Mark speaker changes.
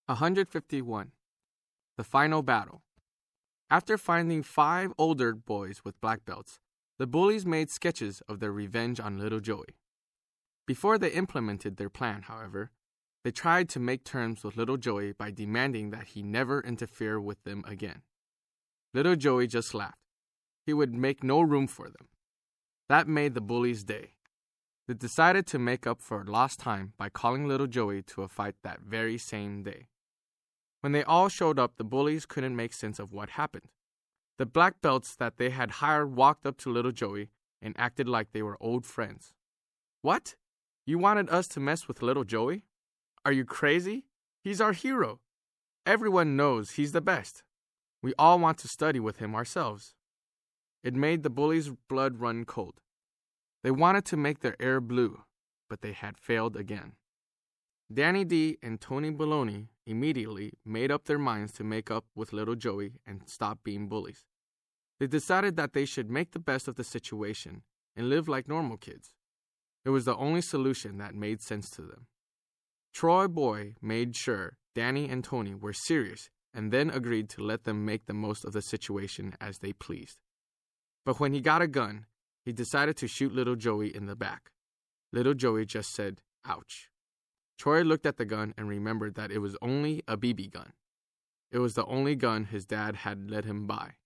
Speaker 1: 151. The Final Battle. After finding 5 older boys with black belts, the bullies made sketches of their revenge on little Joey. Before they implemented their plan, however, they tried to make terms with little Joey by demanding that he never interfere with them again. Little Joey just laughed. He would make no room for them. That made the bullies' day. They decided to make up for lost time by calling little Joey to a fight that very same day. When they all showed up, the bullies couldn't make sense of what happened. The black belts that they had hired walked up to little Joey and acted like they were old friends. "What? You wanted us to mess with little Joey? Are you crazy? He's our hero. Everyone knows he's the best. We all want to study with him ourselves." It made the bullies' blood run cold. They wanted to make their air blue, but they had failed again. Danny D and Tony Baloney immediately made up their minds to make up with little Joey and stop being bullies. They decided that they should make the best of the situation and live like normal kids. It was the only solution that made sense to them. Troy Boy made sure Danny and Tony were serious and then agreed to let them make the most of the situation as they pleased. But when he got a gun, he decided to shoot little Joey in the back. Little Joey just said, "Ouch." Troy looked at the gun and remembered that it was only a BB gun. It was the only gun his dad had let him buy.